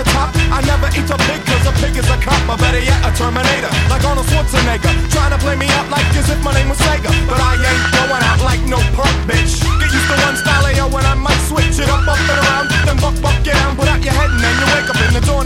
the top. I never eat a pig cause a pig is a cop, or better yet a Terminator, like Arnold Schwarzenegger, trying to play me up like as if my name was Sega. But I ain't going out like no punk bitch. Get used to one style, yo, when I might switch it up and around. Then buck, get down, put out your head and then you wake up in the door